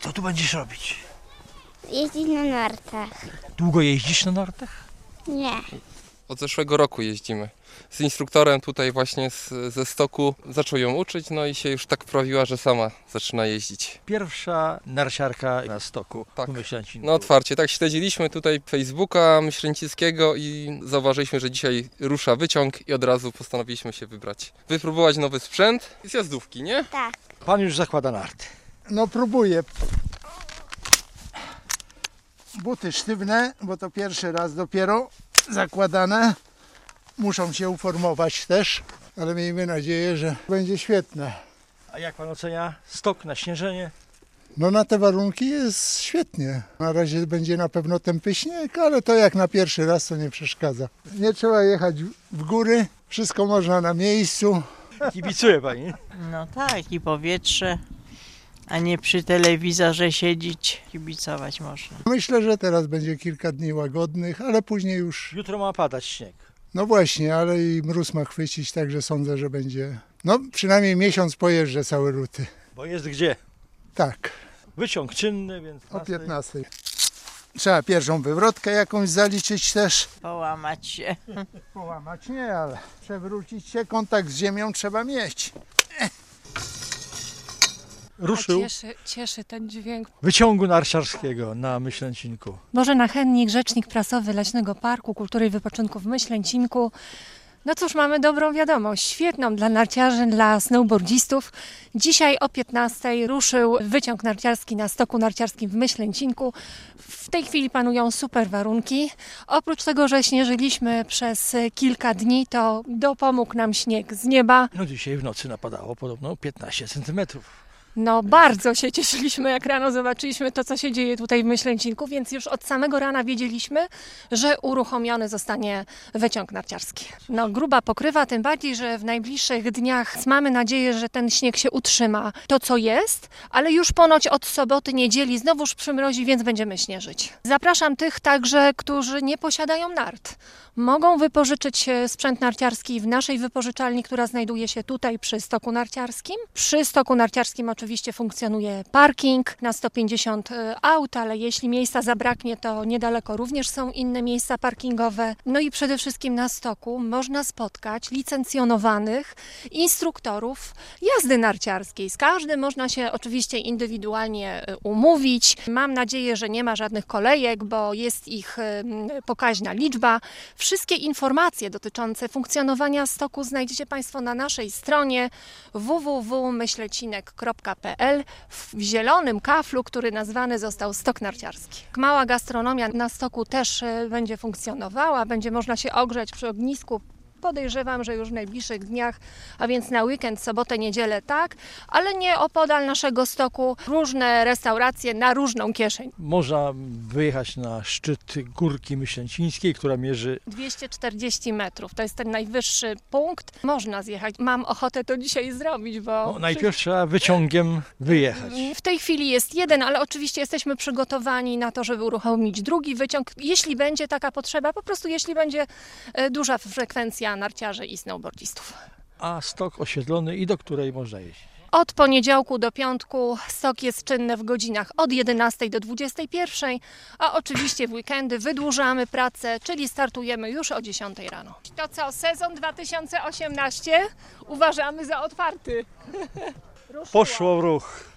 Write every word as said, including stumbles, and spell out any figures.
Co tu będziesz robić? Jeździć na nartach. Długo jeździsz na nartach? Nie. Od zeszłego roku jeździmy. Z instruktorem tutaj właśnie z, ze stoku zaczął ją uczyć, no i się już tak wprawiła, że sama zaczyna jeździć. Pierwsza narciarka na stoku Tak. w Myślęcinku. No otwarcie, tak śledziliśmy tutaj Facebooka Myślęcińskiego i zauważyliśmy, że dzisiaj rusza wyciąg i od razu postanowiliśmy się wybrać. Wypróbować nowy sprzęt i zjazdówki, nie? Tak. Pan już zakłada narty. No próbuję. Buty sztywne, bo to pierwszy raz dopiero zakładane. Muszą się uformować też, ale miejmy nadzieję, że będzie świetne. A jak pan ocenia stok na śnieżenie? No na te warunki jest świetnie. Na razie będzie na pewno tępy śnieg, ale to jak na pierwszy raz to nie przeszkadza. Nie trzeba jechać w góry, wszystko można na miejscu. Kibicuje pani? No tak, i powietrze, a nie przy telewizorze siedzieć, kibicować można. Myślę, że teraz będzie kilka dni łagodnych, ale później już... Jutro ma padać śnieg. No właśnie, ale i mróz ma chwycić, także sądzę, że będzie... No przynajmniej miesiąc pojeżdżę całe ruty. Bo jest gdzie? Tak, Wyciąg czynny, więc... o piętnastej. Trzeba pierwszą wywrotkę jakąś zaliczyć też. Połamać się. Połamać nie, ale przewrócić się, kontakt z ziemią trzeba mieć. Ruszył Cieszy, cieszy ten dźwięk. wyciągu narciarskiego na Myślęcinku. Bożena Hennik, rzecznik prasowy Leśnego Parku Kultury i Wypoczynku w Myślęcinku. No cóż, mamy dobrą wiadomość, świetną dla narciarzy, dla snowboardzistów. Dzisiaj o piętnastej ruszył wyciąg narciarski na stoku narciarskim w Myślęcinku. W tej chwili panują super warunki. Oprócz tego, że śnieżyliśmy przez kilka dni, to dopomógł nam śnieg z nieba. No dzisiaj w nocy napadało podobno piętnaście centymetrów. No bardzo się cieszyliśmy, jak rano zobaczyliśmy to, co się dzieje tutaj w Myślęcinku, więc już od samego rana wiedzieliśmy, że uruchomiony zostanie wyciąg narciarski. No gruba pokrywa, tym bardziej, że w najbliższych dniach mamy nadzieję, że ten śnieg się utrzyma. To, co jest, ale już ponoć od soboty, niedzieli znowuż przymrozi, więc będziemy śnieżyć. Zapraszam tych także, którzy nie posiadają nart. Mogą wypożyczyć sprzęt narciarski w naszej wypożyczalni, która znajduje się tutaj przy stoku narciarskim. Przy stoku narciarskim oczywiście funkcjonuje parking na sto pięćdziesiąt aut, ale jeśli miejsca zabraknie, to niedaleko również są inne miejsca parkingowe. No i przede wszystkim na stoku można spotkać licencjonowanych instruktorów jazdy narciarskiej. Z każdym można się oczywiście indywidualnie umówić. Mam nadzieję, że nie ma żadnych kolejek, bo jest ich pokaźna liczba. Wszystkie informacje dotyczące funkcjonowania stoku znajdziecie Państwo na naszej stronie w w w kropka myślecinek kropka p l w zielonym kaflu, który nazwany został stok narciarski. Mała gastronomia na stoku też będzie funkcjonowała, będzie można się ogrzeć przy ognisku. Podejrzewam, że już w najbliższych dniach, a więc na weekend, sobotę, niedzielę tak, ale nie opodal naszego stoku różne restauracje na różną kieszeń. Można wyjechać na szczyt Górki Myślęcińskiej, która mierzy... dwieście czterdzieści metrów, to jest ten najwyższy punkt. Można zjechać. Mam ochotę to dzisiaj zrobić, bo... No, najpierw trzeba wyciągiem wyjechać. W tej chwili jest jeden, ale oczywiście jesteśmy przygotowani na to, żeby uruchomić drugi wyciąg. Jeśli będzie taka potrzeba, po prostu jeśli będzie duża frekwencja narciarzy i snowboardzistów. A stok oświetlony i do której można jeździć? Od poniedziałku do piątku stok jest czynny w godzinach od jedenastej do dwudziestej pierwszej, a oczywiście w weekendy wydłużamy pracę, czyli startujemy już o dziesiątej rano. To co, sezon dwa tysiące osiemnasty uważamy za otwarty. Poszło w ruch.